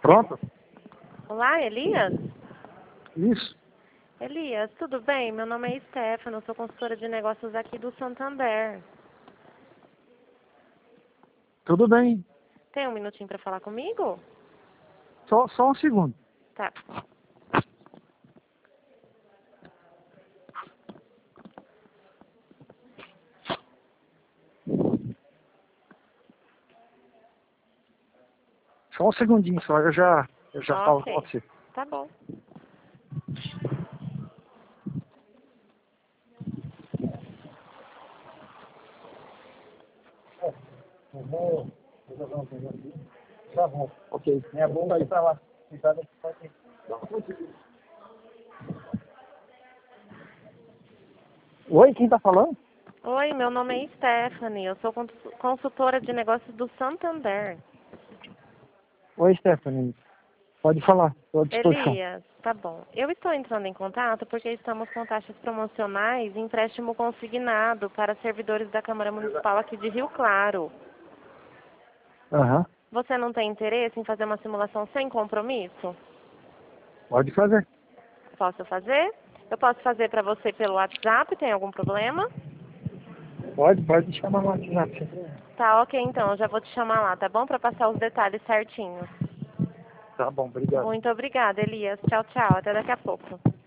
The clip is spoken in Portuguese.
Pronto? Olá, Elias? Isso. Elias, tudo bem? Meu nome é Stefano, eu sou consultora de negócios aqui do Santander. Tudo bem. Tem um minutinho para falar comigo? Só um segundo. Tá. Só um segundinho só, eu já falo com Ok, você. tá bom. Tá bom. Ok. Minha bomba aí pra lá. Oi, quem tá falando? Oi, meu nome é Stephanie, eu sou consultora de negócios do Santander. Oi, Stephanie. Pode falar, estou à disposição. Elias, tá bom. Eu estou entrando em contato porque estamos com taxas promocionais e empréstimo consignado para servidores da Câmara Municipal aqui de Rio Claro. Aham. Você não tem interesse em fazer uma simulação sem compromisso? Pode fazer. Posso fazer? Eu posso fazer para você pelo WhatsApp, tem algum problema? Pode chamar no WhatsApp. sem problema. Tá, ok então, eu já vou te chamar lá, tá bom? Para passar os detalhes certinhos. Tá bom, obrigado. Muito obrigada, Elias. Tchau, tchau. Até daqui a pouco.